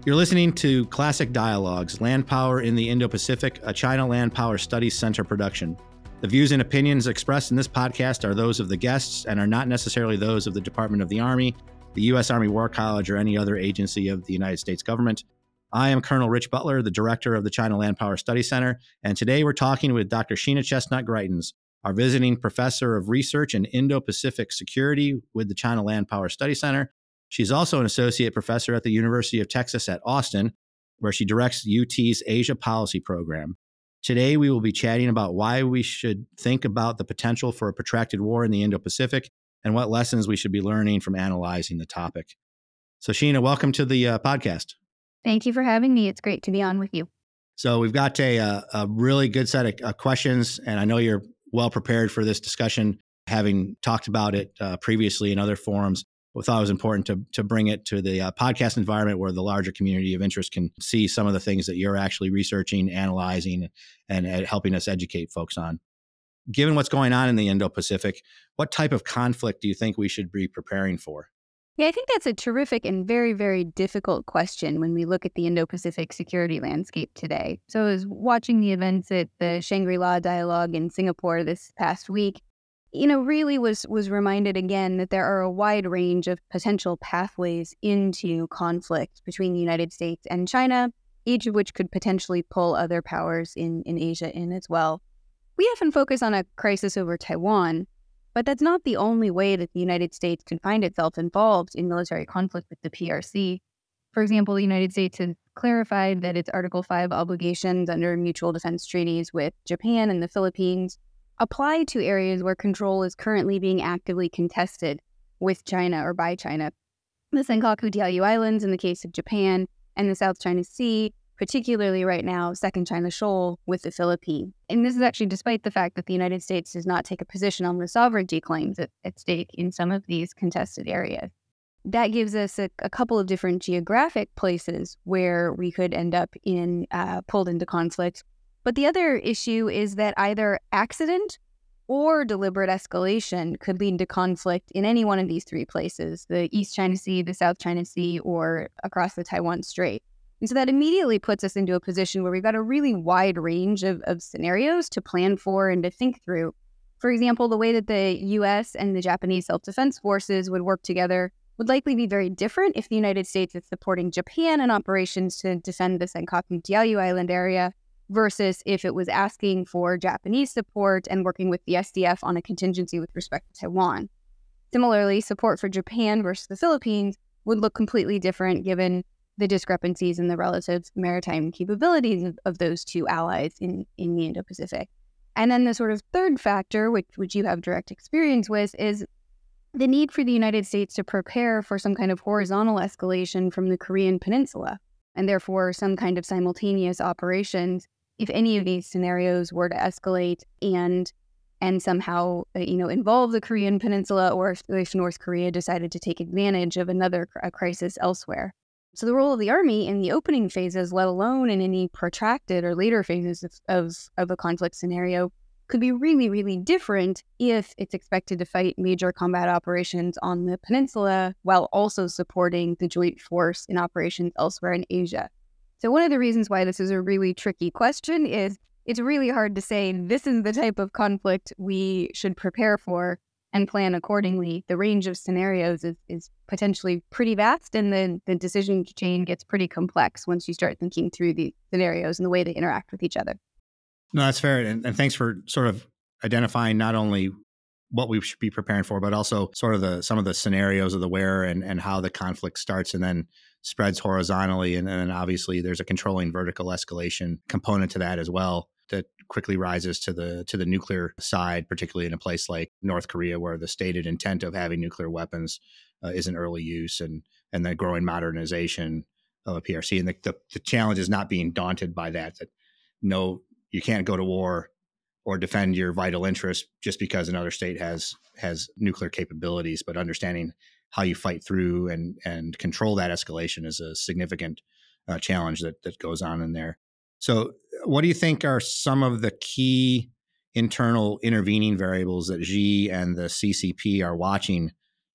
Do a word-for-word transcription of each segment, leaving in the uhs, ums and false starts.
You're listening to Classic Dialogues, Land Power in the Indo-Pacific, a China Land Power Studies Center production. The views and opinions expressed in this podcast are those of the guests and are not necessarily those of the Department of the Army, the U S Army War College, or any other agency of the United States government. I am Colonel Rich Butler, the director of the China Land Power Studies Center, and today we're talking with Doctor Sheena Chestnut-Greitens, our visiting professor of research in Indo-Pacific security with the China Land Power Studies Center. She's also an associate professor at the University of Texas at Austin, where she directs U T's Asia Policy Program. Today, we will be chatting about why we should think about the potential for a protracted war in the Indo-Pacific and what lessons we should be learning from analyzing the topic. So, Sheena, welcome to the uh, podcast. Thank you for having me. It's great to be on with you. So we've got a, a, a really good set of uh, questions, and I know you're well prepared for this discussion, having talked about it uh, previously in other forums. We thought it was important to to bring it to the uh, podcast environment where the larger community of interest can see some of the things that you're actually researching, analyzing, and, and helping us educate folks on. Given what's going on in the Indo-Pacific, what type of conflict do you think we should be preparing for? Yeah, I think that's a terrific and very, very difficult question when we look at the Indo-Pacific security landscape today. So I was watching the events at the Shangri-La Dialogue in Singapore this past week, you know, really was was reminded again that there are a wide range of potential pathways into conflict between the United States and China, each of which could potentially pull other powers in, in Asia in as well. We often focus on a crisis over Taiwan, but that's not the only way that the United States can find itself involved in military conflict with the P R C. For example, the United States has clarified that its Article five obligations under mutual defense treaties with Japan and the Philippines apply to areas where control is currently being actively contested with China or by China. The Senkaku Diaoyu Islands in the case of Japan, and the South China Sea, particularly right now, Second China Shoal with the Philippines. And this is actually despite the fact that the United States does not take a position on the sovereignty claims at, at stake in some of these contested areas. That gives us a, a couple of different geographic places where we could end up in uh, pulled into conflict. But the other issue is that either accident or deliberate escalation could lead to conflict in any one of these three places, the East China Sea, the South China Sea, or across the Taiwan Strait. And so that immediately puts us into a position where we've got a really wide range of, of scenarios to plan for and to think through. For example, the way that the U S and the Japanese self-defense forces would work together would likely be very different if the United States is supporting Japan in operations to defend the Senkaku Diaoyu Island area versus if it was asking for Japanese support and working with the S D F on a contingency with respect to Taiwan. Similarly, support for Japan versus the Philippines would look completely different given the discrepancies in the relative maritime capabilities of, of those two allies in, in the Indo-Pacific. And then the sort of third factor, which, which you have direct experience with, is the need for the United States to prepare for some kind of horizontal escalation from the Korean Peninsula, and therefore some kind of simultaneous operations if any of these scenarios were to escalate and and somehow uh, you know involve the Korean Peninsula, or if, if North Korea decided to take advantage of another a crisis elsewhere. So the role of the Army in the opening phases, let alone in any protracted or later phases of, of, of a conflict scenario, could be really, really different if it's expected to fight major combat operations on the peninsula while also supporting the joint force in operations elsewhere in Asia. So one of the reasons why this is a really tricky question is it's really hard to say this is the type of conflict we should prepare for and plan accordingly. The range of scenarios is, is potentially pretty vast, and the, the decision chain gets pretty complex once you start thinking through the scenarios and the way they interact with each other. No, that's fair. And, and thanks for sort of identifying not only what we should be preparing for, but also sort of the some of the scenarios of the where and, and how the conflict starts and then spreads horizontally. And then obviously there's a controlling vertical escalation component to that as well that quickly rises to the to the nuclear side, particularly in a place like North Korea, where the stated intent of having nuclear weapons uh, is in early use, and and the growing modernization of a P R C. And the, the, the challenge is not being daunted by that, that no, you can't go to war or defend your vital interests just because another state has has nuclear capabilities, but understanding how you fight through and and control that escalation is a significant uh, challenge that that goes on in there. So what do you think are some of the key internal intervening variables that Xi and the C C P are watching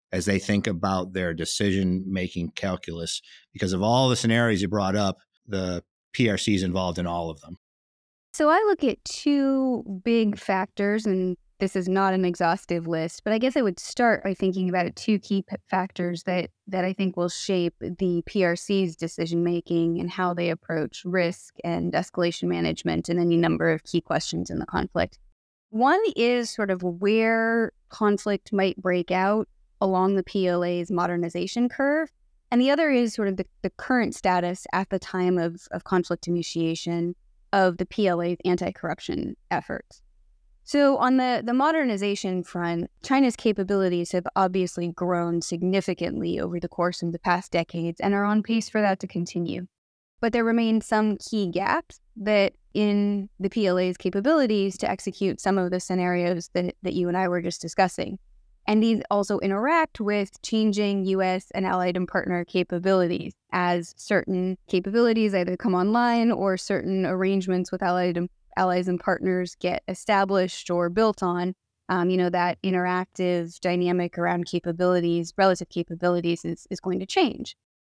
as they think about their decision-making calculus? Because of all the scenarios you brought up, the P R C is involved in all of them. So I look at two big factors, and this is not an exhaustive list, but I guess I would start by thinking about two key p- factors that, that I think will shape the P R C's decision-making and how they approach risk and escalation management and any number of key questions in the conflict. One is sort of where conflict might break out along the P L A's modernization curve, and the other is sort of the, the current status at the time of, of conflict initiation of the P L A's anti-corruption efforts. So on the, the modernization front, China's capabilities have obviously grown significantly over the course of the past decades and are on pace for that to continue. But there remain some key gaps that in the P L A's capabilities to execute some of the scenarios that, that you and I were just discussing. And these also interact with changing U S and allied and partner capabilities as certain capabilities either come online or certain arrangements with allied and, allies and partners get established or built on. Um, you know, that interactive dynamic around capabilities, relative capabilities is, is going to change.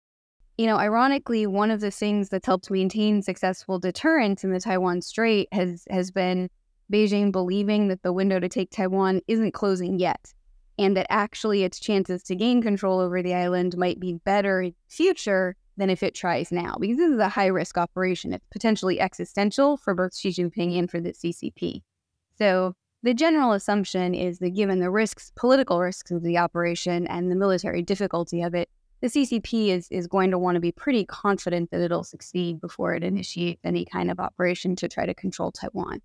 You know, ironically, one of the things that's helped maintain successful deterrence in the Taiwan Strait has, has been Beijing believing that the window to take Taiwan isn't closing yet, and that actually its chances to gain control over the island might be better in the future than if it tries now, because this is a high-risk operation. It's potentially existential for both Xi Jinping and for the C C P. So the general assumption is that given the risks, political risks of the operation and the military difficulty of it, the C C P is, is going to want to be pretty confident that it'll succeed before it initiates any kind of operation to try to control Taiwan.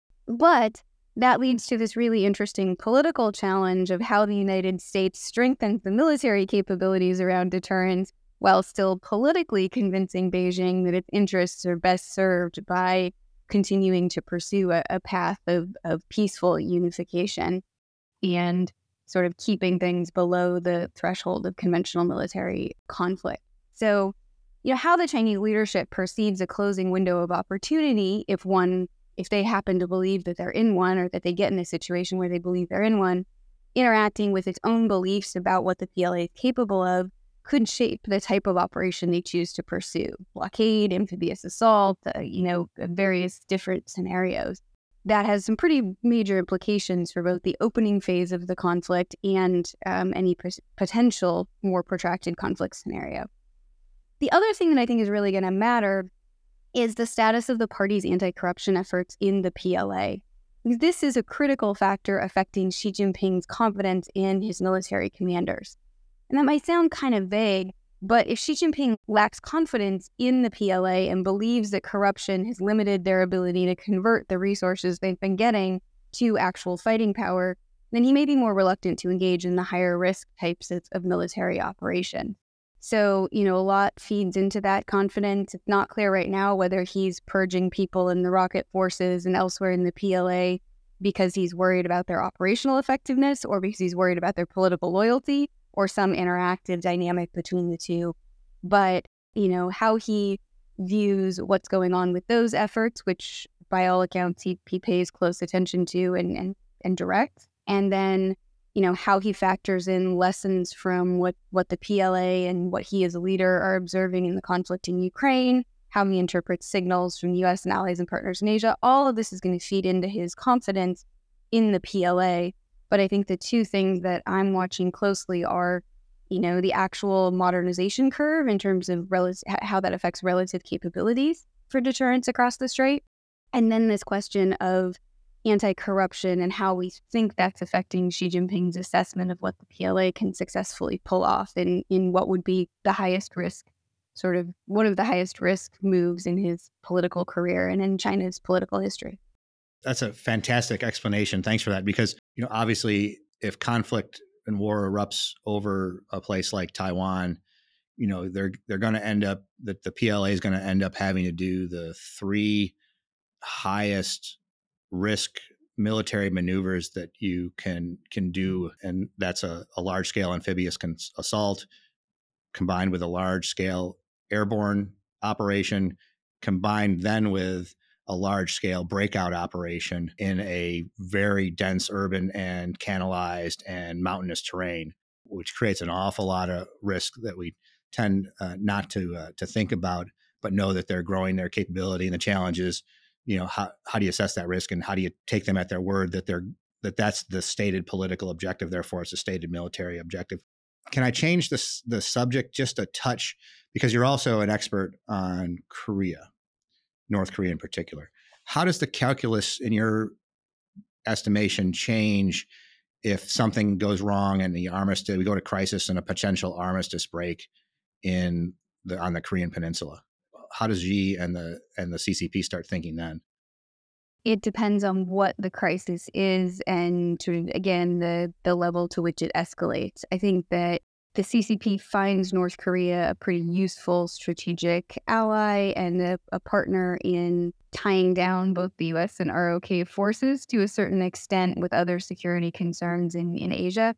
But that leads to this really interesting political challenge of how the United States strengthens the military capabilities around deterrence while still politically convincing Beijing that its interests are best served by continuing to pursue a, a path of, of peaceful unification and sort of keeping things below the threshold of conventional military conflict. So, you know, how the Chinese leadership perceives a closing window of opportunity, if one if they happen to believe that they're in one or that they get in a situation where they believe they're in one, interacting with its own beliefs about what the P L A is capable of could shape the type of operation they choose to pursue. Blockade, amphibious assault, uh, you know, various different scenarios. That has some pretty major implications for both the opening phase of the conflict and um, any p- potential more protracted conflict scenario. The other thing that I think is really going to matter is the status of the party's anti-corruption efforts in the P L A. This is a critical factor affecting Xi Jinping's confidence in his military commanders. And that might sound kind of vague, but if Xi Jinping lacks confidence in the P L A and believes that corruption has limited their ability to convert the resources they've been getting to actual fighting power, then he may be more reluctant to engage in the higher risk types of, of military operation. So, you know, a lot feeds into that confidence. It's not clear right now whether he's purging people in the rocket forces and elsewhere in the P L A because he's worried about their operational effectiveness or because he's worried about their political loyalty or some interactive dynamic between the two. But, you know, how he views what's going on with those efforts, which by all accounts he, he pays close attention to and, and, and directs, and then you know, how he factors in lessons from what, what the P L A and what he as a leader are observing in the conflict in Ukraine, how he interprets signals from U S and allies and partners in Asia. All of this is going to feed into his confidence in the P L A. But I think the two things that I'm watching closely are, you know, the actual modernization curve in terms of rel- how that affects relative capabilities for deterrence across the strait. And then this question of anti-corruption and how we think that's affecting Xi Jinping's assessment of what the P L A can successfully pull off in, in what would be the highest risk, sort of one of the highest risk moves in his political career and in China's political history. That's a fantastic explanation. Thanks for that. Because, you know, obviously, if conflict and war erupts over a place like Taiwan, you know, they're they're going to end up, that the P L A is going to end up having to do the three highest risk military maneuvers that you can can do, and that's a, a large scale amphibious cons- assault combined with a large scale airborne operation, combined then with a large scale breakout operation in a very dense urban and canalized and mountainous terrain. which creates an awful lot of risk that we tend uh, not to uh, to think about, but know that they're growing their capability. And the challenge is, you know, how, how do you assess that risk, and how do you take them at their word that they're that that's the stated political objective, therefore it's a stated military objective. Can I change this the subject just a touch, because you're also an expert on Korea, North Korea in particular? How does the calculus in your estimation change if something goes wrong and the armistice, we go to crisis and a potential armistice break in the on the Korean Peninsula? How does Xi and the and the C C P start thinking then? It depends on what the crisis is and, sort of, again, the, the level to which it escalates. I think that the C C P finds North Korea a pretty useful strategic ally and a, a partner in tying down both the U S and R O K forces to a certain extent with other security concerns in, in Asia.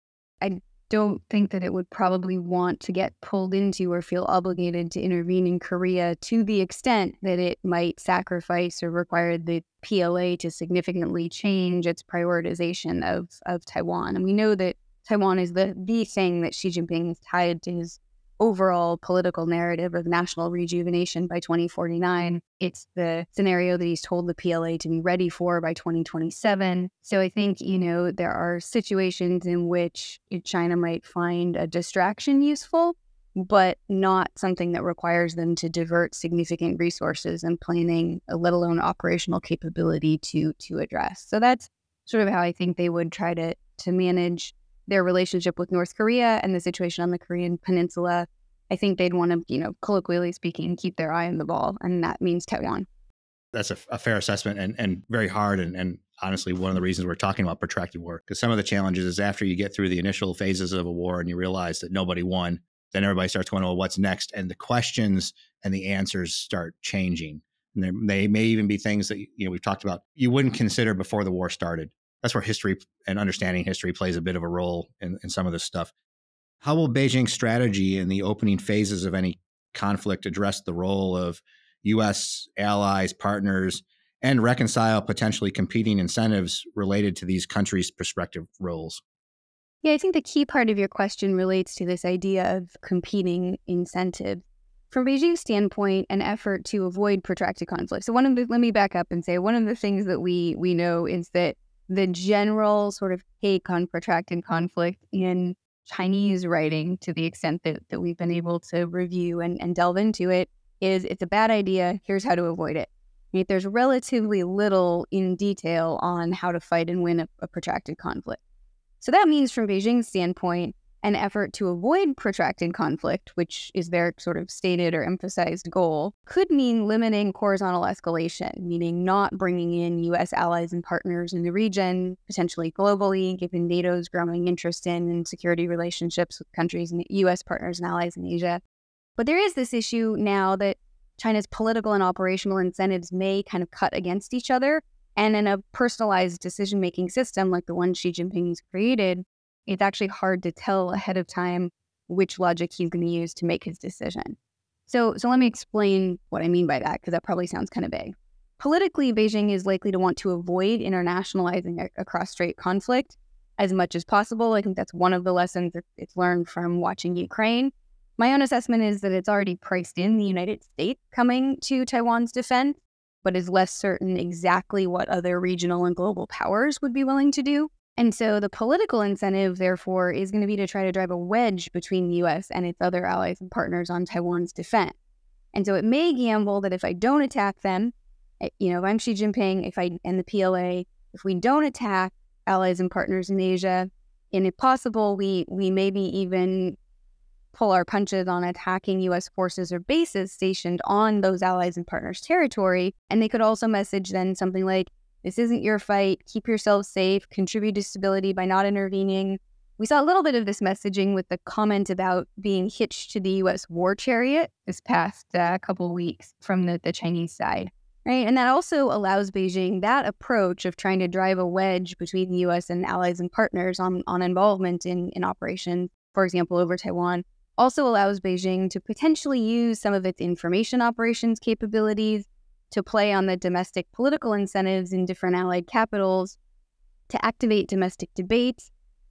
I don't think that it would probably want to get pulled into or feel obligated to intervene in Korea to the extent that it might sacrifice or require the P L A to significantly change its prioritization of, of Taiwan. And we know that Taiwan is the, the thing that Xi Jinping has tied to his overall political narrative of national rejuvenation by twenty forty-nine. It's the scenario that he's told the P L A to be ready for by twenty twenty-seven. So I think, you know, there are situations in which China might find a distraction useful, but not something that requires them to divert significant resources and planning, let alone operational capability to to address. So that's sort of how I think they would try to to manage their relationship with North Korea and the situation on the Korean Peninsula. I think they'd want to, you know, colloquially speaking, keep their eye on the ball, and that means Taiwan. That's a, a fair assessment, and, and very hard, and, and honestly, one of the reasons we're talking about protracted war, because some of the challenges is after you get through the initial phases of a war and you realize that nobody won, then everybody starts going, well, what's next? And the questions and the answers start changing. And there, they may even be things that, you know, we've talked about you wouldn't consider before the war started. That's where history and understanding history plays a bit of a role in, in some of this stuff. How will Beijing's strategy in the opening phases of any conflict address the role of U S allies, partners, and reconcile potentially competing incentives related to these countries' prospective roles? Yeah, I think the key part of your question relates to this idea of competing incentives. From Beijing's standpoint, an effort to avoid protracted conflict. So one of the, let me back up and say, one of the things that we we know is that the general sort of take on protracted conflict in Chinese writing, to the extent that, that we've been able to review and, and delve into it, is it's a bad idea, here's how to avoid it. Right? There's relatively little in detail on how to fight and win a, a protracted conflict. So that means, from Beijing's standpoint, an effort to avoid protracted conflict, which is their sort of stated or emphasized goal, could mean limiting horizontal escalation, meaning not bringing in U S allies and partners in the region, potentially globally, given NATO's growing interest in and security relationships with countries and U S partners and allies in Asia. But there is this issue now that China's political and operational incentives may kind of cut against each other. And in a personalized decision-making system like the one Xi Jinping has created, it's actually hard to tell ahead of time which logic he's going to use to make his decision. So, so let me explain what I mean by that, because that probably sounds kind of vague. Politically, Beijing is likely to want to avoid internationalizing a, a cross-strait conflict as much as possible. I think that's one of the lessons that it's learned from watching Ukraine. My own assessment is that it's already priced in the United States coming to Taiwan's defense, but is less certain exactly what other regional and global powers would be willing to do. And so the political incentive, therefore, is going to be to try to drive a wedge between the U S and its other allies and partners on Taiwan's defense. And so it may gamble that if I don't attack them, you know, if I'm Xi Jinping, if I and the P L A, if we don't attack allies and partners in Asia, and if possible, we we maybe even pull our punches on attacking U S forces or bases stationed on those allies and partners' territory. And they could also message then something like, this isn't your fight, keep yourselves safe, contribute to stability by not intervening. We saw a little bit of this messaging with the comment about being hitched to the U S war chariot this past uh, couple of weeks from the, the Chinese side, right? And that also allows Beijing, that approach of trying to drive a wedge between the U S and allies and partners on, on involvement in, in operations, for example, over Taiwan, also allows Beijing to potentially use some of its information operations capabilities to play on the domestic political incentives in different allied capitals, to activate domestic debates,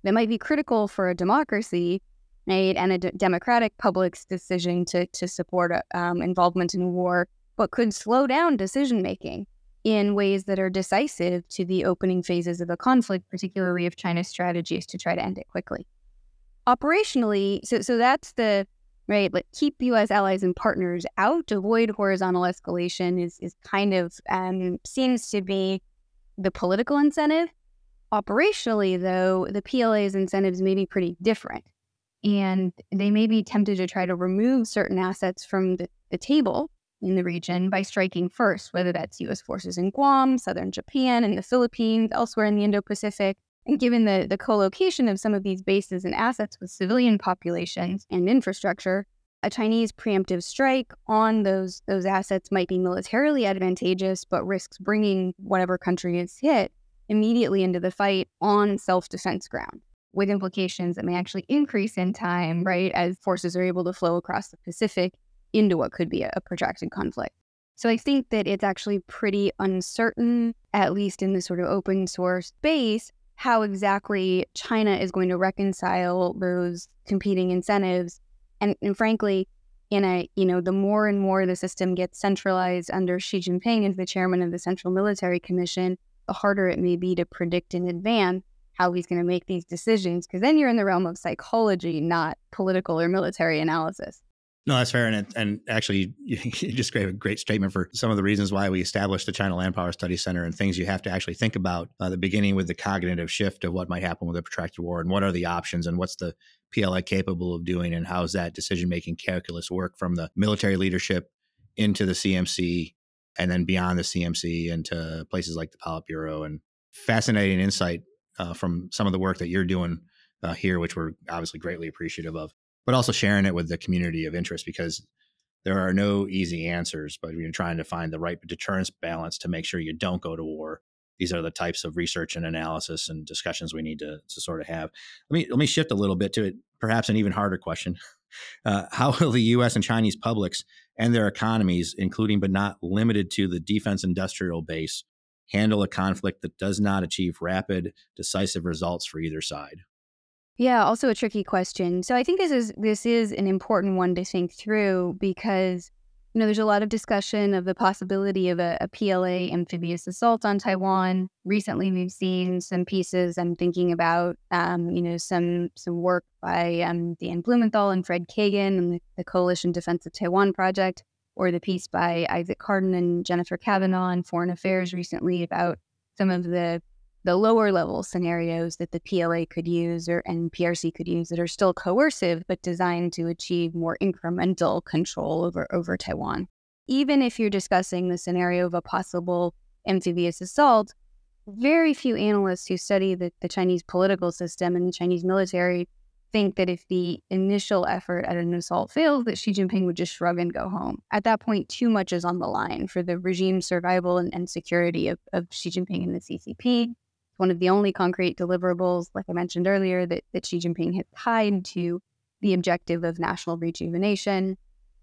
that might be critical for a democracy, right, and a d- democratic public's decision to, to support um, involvement in war, but could slow down decision-making in ways that are decisive to the opening phases of a conflict, particularly if China's strategy is to try to end it quickly. Operationally, so so that's the, right, like keep U S allies and partners out, avoid horizontal escalation is, is kind of, um, seems to be the political incentive. Operationally, though, the P L A's incentives may be pretty different. And they may be tempted to try to remove certain assets from the, the table in the region by striking first, whether that's U S forces in Guam, southern Japan, and the Philippines, elsewhere in the Indo-Pacific. And given the, the co-location of some of these bases and assets with civilian populations and infrastructure, a Chinese preemptive strike on those, those assets might be militarily advantageous, but risks bringing whatever country is hit immediately into the fight on self-defense ground, with implications that may actually increase in time, right, as forces are able to flow across the Pacific into what could be a, a protracted conflict. So I think that it's actually pretty uncertain, at least in the sort of open source space, how exactly China is going to reconcile those competing incentives. And, and frankly, in a, you know, the more and more the system gets centralized under Xi Jinping as the chairman of the Central Military Commission, the harder it may be to predict in advance how he's going to make these decisions, because then you're in the realm of psychology, not political or military analysis. No, that's fair. And, and actually, you, you just gave a great statement for some of the reasons why we established the China Land Power Study Center and things you have to actually think about. Uh, the beginning with the cognitive shift of what might happen with a protracted war and what are the options and what's the P L A capable of doing and how's that decision-making calculus work from the military leadership into the C M C and then beyond the C M C into places like the Politburo. And fascinating insight uh, from some of the work that you're doing uh, here, which we're obviously greatly appreciative of, but also sharing it with the community of interest, because there are no easy answers, but we're trying to find the right deterrence balance to make sure you don't go to war. These are the types of research and analysis and discussions we need to, to sort of have. Let me let me shift a little bit to it, perhaps an even harder question. Uh, how will the U S and Chinese publics and their economies, including but not limited to the defense industrial base, handle a conflict that does not achieve rapid, decisive results for either side? Yeah, also a tricky question. So I think this is this is an important one to think through because, you know, there's a lot of discussion of the possibility of a, a P L A amphibious assault on Taiwan. Recently, we've seen some pieces. I'm thinking about, um, you know, some some work by um, Dan Blumenthal and Fred Kagan and the, the Coalition Defense of Taiwan Project, or the piece by Isaac Carden and Jennifer Kavanaugh in Foreign Affairs recently about some of the the lower level scenarios that the P L A could use or and P R C could use that are still coercive, but designed to achieve more incremental control over, over Taiwan. Even if you're discussing the scenario of a possible amphibious assault, very few analysts who study the, the Chinese political system and the Chinese military think that if the initial effort at an assault fails, that Xi Jinping would just shrug and go home. At that point, too much is on the line for the regime's survival and, and security of, of Xi Jinping and the C C P. One of the only concrete deliverables, like I mentioned earlier, that, that Xi Jinping has tied to the objective of national rejuvenation.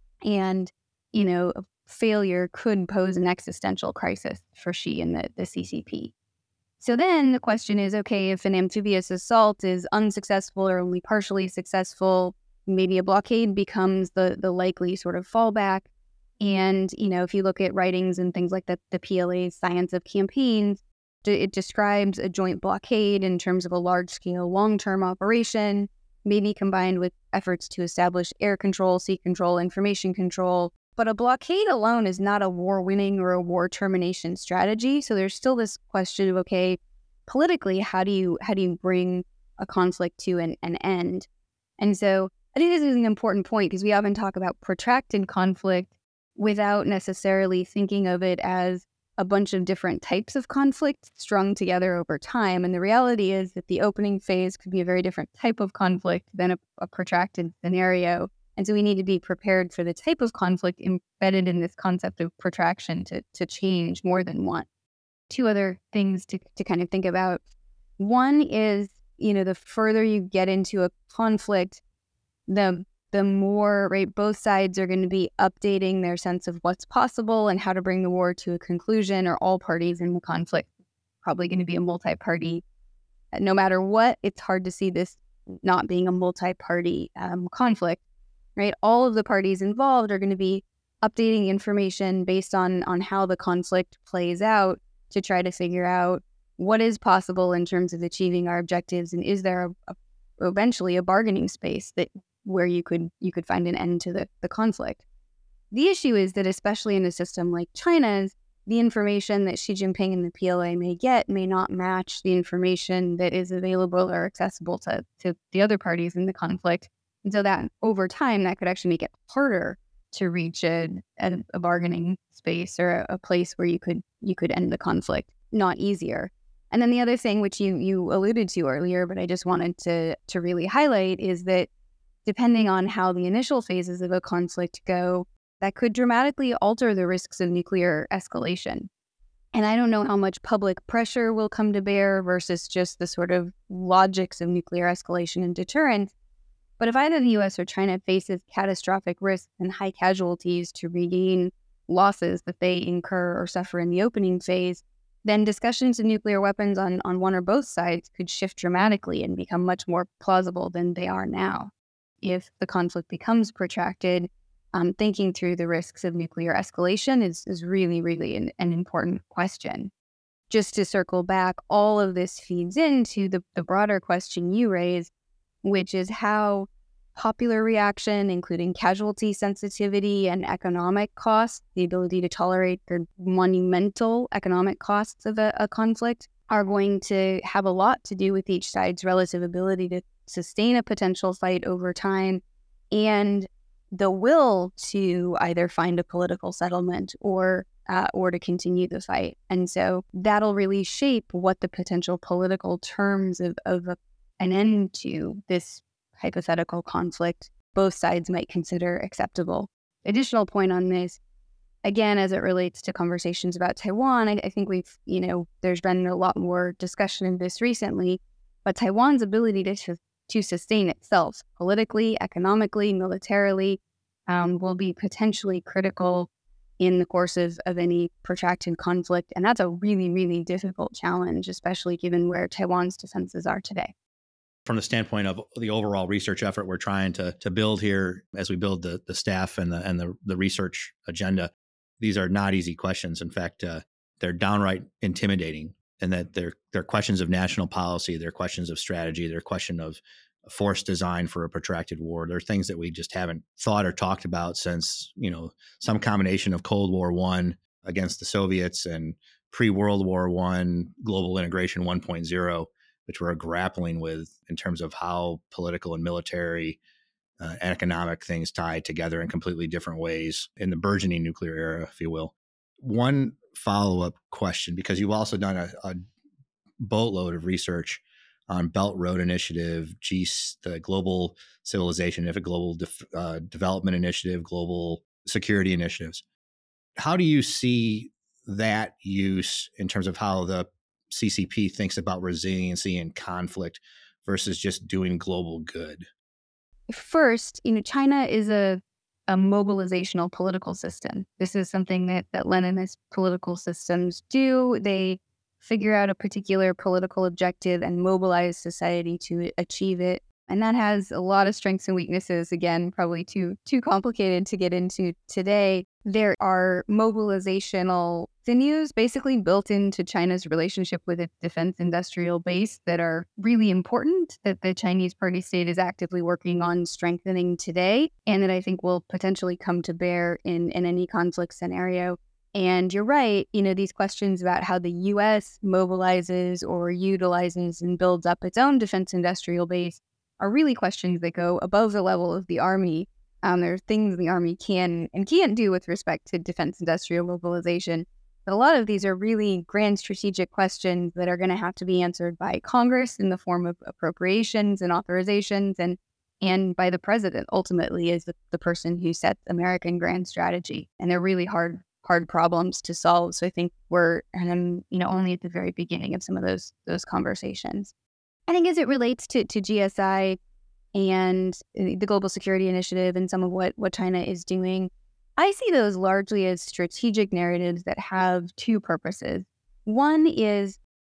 And, you know, failure could pose an existential crisis for Xi and the, the C C P. So then the question is, okay, if an amphibious assault is unsuccessful or only partially successful, maybe a blockade becomes the, the likely sort of fallback. And, you know, if you look at writings and things like that, the P L A's Science of Campaigns, it describes a joint blockade in terms of a large-scale, long-term operation, maybe combined with efforts to establish air control, sea control, information control. But a blockade alone is not a war-winning or a war termination strategy. So there's still this question of, okay, politically, how do you how do you bring a conflict to an, an end? And so I think this is an important point because we often talk about protracted conflict without necessarily thinking of it as a bunch of different types of conflict strung together over time. And the reality is that the opening phase could be a very different type of conflict than a, a protracted scenario. And so we need to be prepared for the type of conflict embedded in this concept of protraction to, to change more than once. Two other things to, to kind of think about. One is, you know, the further you get into a conflict, the the more, right, both sides are going to be updating their sense of what's possible and how to bring the war to a conclusion, or all parties in the conflict probably going to be a multi-party no matter what, it's hard to see this not being a multi-party um, conflict, right? All of the parties involved are going to be updating information based on on how the conflict plays out to try to figure out what is possible in terms of achieving our objectives, and is there a, a, eventually a bargaining space that where you could you could find an end to the, the conflict. The issue is that especially in a system like China's, the information that Xi Jinping and the P L A may get may not match the information that is available or accessible to, to the other parties in the conflict. And so that over time, that could actually make it harder to reach a, a, a bargaining space or a, a place where you could you could end the conflict, not easier. And then the other thing, which you you alluded to earlier, but I just wanted to to really highlight, is that depending on how the initial phases of a conflict go, that could dramatically alter the risks of nuclear escalation. And I don't know how much public pressure will come to bear versus just the sort of logics of nuclear escalation and deterrence. But if either the U S or China faces catastrophic risks and high casualties to regain losses that they incur or suffer in the opening phase, then discussions of nuclear weapons on, on one or both sides could shift dramatically and become much more plausible than they are now. If the conflict becomes protracted, um, thinking through the risks of nuclear escalation is, is really, really an, an important question. Just to circle back, all of this feeds into the, the broader question you raised, which is how popular reaction, including casualty sensitivity and economic costs, the ability to tolerate the monumental economic costs of a, a conflict, are going to have a lot to do with each side's relative ability to sustain a potential fight over time and the will to either find a political settlement or uh, or to continue the fight. And so that'll really shape what the potential political terms of, of a, an end to this hypothetical conflict both sides might consider acceptable. Additional point on this, again, as it relates to conversations about Taiwan, I, I think we've, you know, there's been a lot more discussion of this recently, but Taiwan's ability to to sustain itself politically, economically, militarily, um, will be potentially critical in the course of, of any protracted conflict. And that's a really, really difficult challenge, especially given where Taiwan's defenses are today. From the standpoint of the overall research effort we're trying to to build here, as we build the the staff and the and the, the research agenda, these are not easy questions. In fact, uh, they're downright intimidating, and that they're they're questions of national policy, they're questions of strategy, they're a question of force design for a protracted war. They're things that we just haven't thought or talked about since, you know, some combination of Cold War One against the Soviets and pre-World War One global integration one point oh, which we're grappling with in terms of how political and military uh, and economic things tie together in completely different ways in the burgeoning nuclear era, if you will. One follow-up question, because you've also done a, a boatload of research on Belt Road Initiative, G, the Global Civilization Initiative, Global Def, uh, Development Initiative, Global Security Initiatives. How do you see that use in terms of how the C C P thinks about resiliency and conflict versus just doing global good? First, you know, China is a, a mobilizational political system. This is something that, that Leninist political systems do. They figure out a particular political objective and mobilize society to achieve it. And that has a lot of strengths and weaknesses. Again, probably too too complicated to get into today. There are mobilizational sinews basically built into China's relationship with its defense industrial base that are really important, that the Chinese party state is actively working on strengthening today, and that I think will potentially come to bear in, in any conflict scenario. And you're right, you know, these questions about how the U S mobilizes or utilizes and builds up its own defense industrial base are really questions that go above the level of the Army. Um, there are things the Army can and can't do with respect to defense industrial mobilization. But a lot of these are really grand strategic questions that are going to have to be answered by Congress in the form of appropriations and authorizations, and and by the president ultimately as the, the person who sets American grand strategy. And they're really hard hard problems to solve. So I think we're, um, you know, only at the very beginning of some of those those conversations. I think as it relates to, to G S I and the Global Security Initiative and some of what, what China is doing, I see those largely as strategic narratives that have two purposes. One is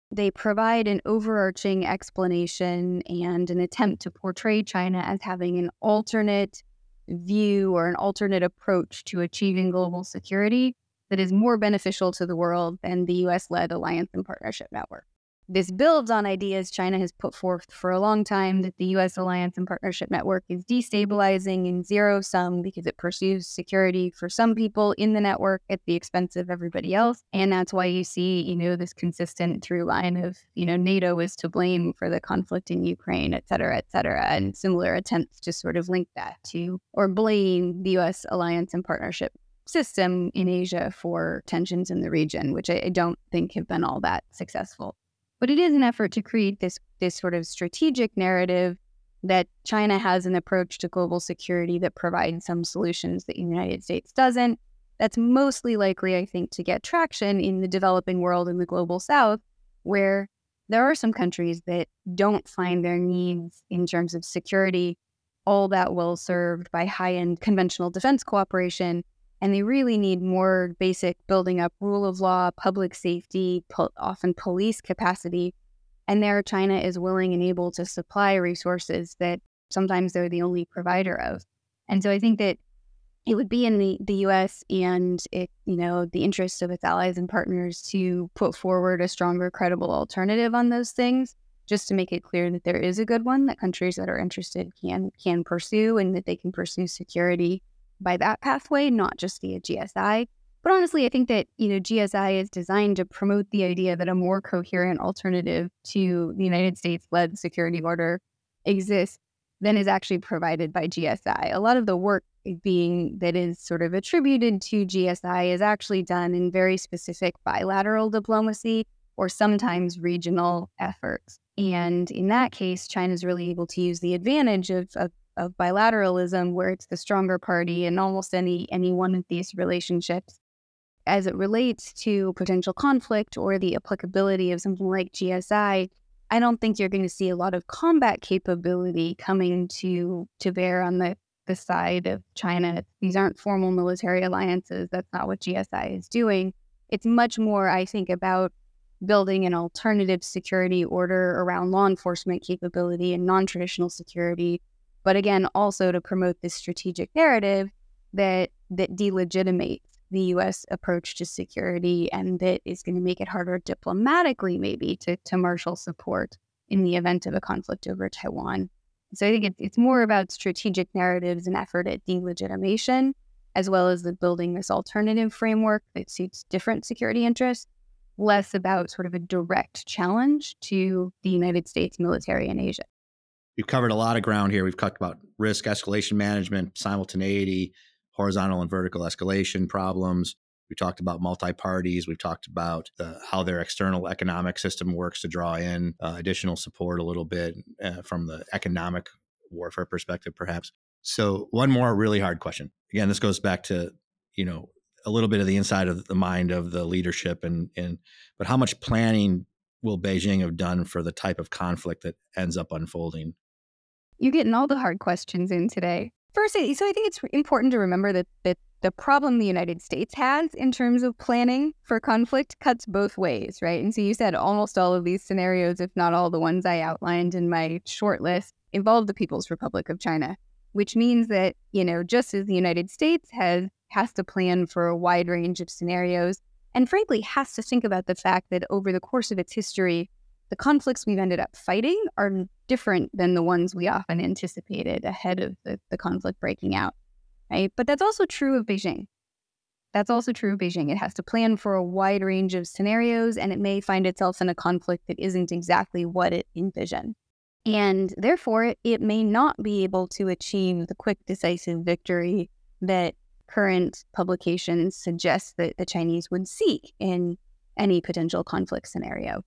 They provide an overarching explanation and an attempt to portray China as having an alternate view or an alternate approach to achieving global security that is more beneficial to the world than the U S-led alliance and partnership network. This builds on ideas China has put forth for a long time that the U S alliance and partnership network is destabilizing and zero-sum because it pursues security for some people in the network at the expense of everybody else. And that's why you see, you know, this consistent through line of, you know, NATO is to blame for the conflict in Ukraine, et cetera, et cetera, and similar attempts to sort of link that to or blame the U S alliance and partnership system in Asia for tensions in the region, which I, I don't think have been all that successful. But it is an effort to create this this sort of strategic narrative that China has an approach to global security that provides some solutions that the United States doesn't. That's mostly likely, I think, to get traction in the developing world in the global south, where there are some countries that don't find their needs in terms of security all that well served by high-end conventional defense cooperation. And they really need more basic building up rule of law, public safety, po- often police capacity. And there, China is willing and able to supply resources that sometimes they're the only provider of. And so I think that it would be in the, the U S and it, you know, the interests of its allies and partners to put forward a stronger, credible alternative on those things, just to make it clear that there is a good one that countries that are interested can can pursue and that they can pursue security by that pathway, not just via G S I. But honestly, I think that, you know, G S I is designed to promote the idea that a more coherent alternative to the United States-led security order exists than is actually provided by G S I. A lot of the work being that is sort of attributed to G S I is actually done in very specific bilateral diplomacy or sometimes regional efforts. And in that case, China's really able to use the advantage of, of of bilateralism, where it's the stronger party in almost any any one of these relationships. As it relates to potential conflict or the applicability of something like G S I, I don't think you're going to see a lot of combat capability coming to to bear on the, the side of China. These aren't formal military alliances. That's not what G S I is doing. It's much more, I think, about building an alternative security order around law enforcement capability and non-traditional security, but again, also to promote this strategic narrative that that delegitimates the U S approach to security and that is going to make it harder diplomatically, maybe, to, to marshal support in the event of a conflict over Taiwan. So I think it's, it's more about strategic narratives and effort at delegitimation, as well as the building this alternative framework that suits different security interests, less about sort of a direct challenge to the United States military in Asia. We've covered a lot of ground here. We've talked about risk escalation management, simultaneity, horizontal and vertical escalation problems. We talked about multi-parties. We've talked about the, how their external economic system works to draw in uh, additional support a little bit uh, from the economic warfare perspective, perhaps. So one more really hard question. Again, this goes back to, you know, a little bit of the inside of the mind of the leadership and, and but how much planning will Beijing have done for the type of conflict that ends up unfolding? You're getting all the hard questions in today. First, so I think it's important to remember that, that the problem the United States has in terms of planning for conflict cuts both ways, right? And so you said almost all of these scenarios, if not all the ones I outlined in my short list, involve the People's Republic of China, which means that, you know, just as the United States has has to plan for a wide range of scenarios, and frankly has to think about the fact that over the course of its history, the conflicts we've ended up fighting are different than the ones we often anticipated ahead of the, the conflict breaking out, right? But that's also true of Beijing. That's also true of Beijing. It has to plan for a wide range of scenarios, and it may find itself in a conflict that isn't exactly what it envisioned. And therefore, it, it may not be able to achieve the quick, decisive victory that current publications suggest that the Chinese would seek in any potential conflict scenario.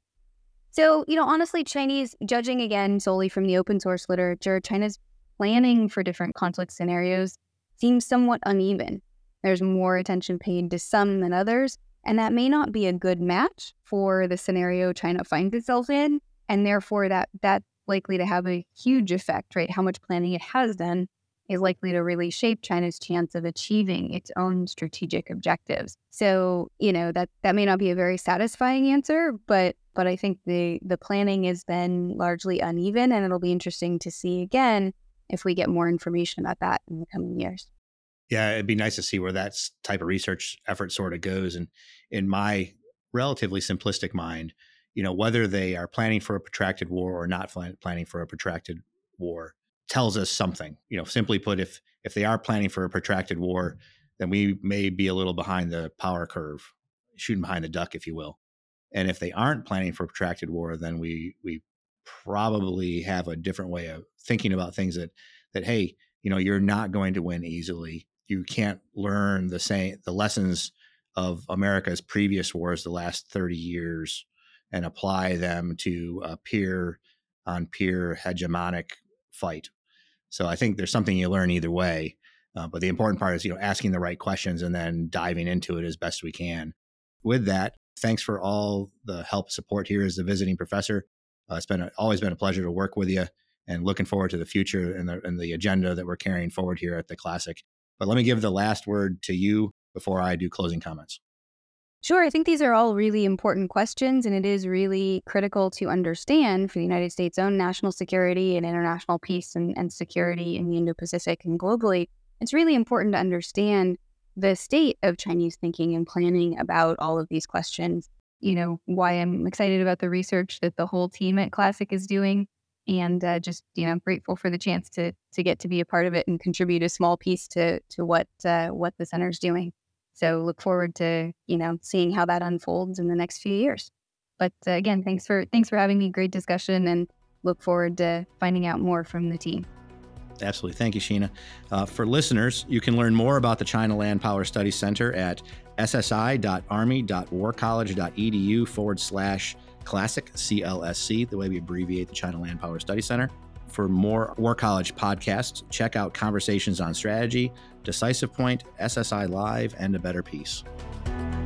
So, you know, honestly, Chinese, judging again solely from the open source literature, China's planning for different conflict scenarios seems somewhat uneven. There's more attention paid to some than others, and that may not be a good match for the scenario China finds itself in, and therefore that that's likely to have a huge effect, right? How much planning it has done is likely to really shape China's chance of achieving its own strategic objectives. So, you know, that, that may not be a very satisfying answer, but but I think the the planning has been largely uneven, and it'll be interesting to see again if we get more information about that in the coming years. Yeah, it'd be nice to see where that type of research effort sort of goes. And in my relatively simplistic mind, you know, whether they are planning for a protracted war or not planning for a protracted war tells us something. You know, simply put, if if they are planning for a protracted war, then we may be a little behind the power curve, shooting behind the duck, if you will. And if they aren't planning for a protracted war, then we we probably have a different way of thinking about things that that hey, you know, you're not going to win easily. You can't learn the same the lessons of America's previous wars the last thirty years and apply them to a peer on peer hegemonic fight. So I think there's something you learn either way. Uh, but the important part is, you know, asking the right questions and then diving into it as best we can. With that, thanks for all the help, support here as a visiting professor. Uh, it's been a, always been a pleasure to work with you, and looking forward to the future and the, and the agenda that we're carrying forward here at the Classic. But let me give the last word to you before I do closing comments. Sure. I think these are all really important questions, and it is really critical to understand for the United States' own national security and international peace and, and security in the Indo-Pacific and globally. It's really important to understand the state of Chinese thinking and planning about all of these questions. You know, why I'm excited about the research that the whole team at Classic is doing, and uh, just, you know, grateful for the chance to to get to be a part of it and contribute a small piece to to what uh, what the center's doing. So look forward to, you know, seeing how that unfolds in the next few years. But uh, again, thanks for thanks for having me. Great discussion, and look forward to finding out more from the team. Absolutely. Thank you, Sheena. Uh, for listeners, you can learn more about the China Land Power Studies Center at ssi.army.warcollege.edu forward slash classic, C L S C, the way we abbreviate the China Land Power Study Center. For more War College podcasts, check out Conversations on Strategy, Decisive Point, S S I Live, and A Better Peace.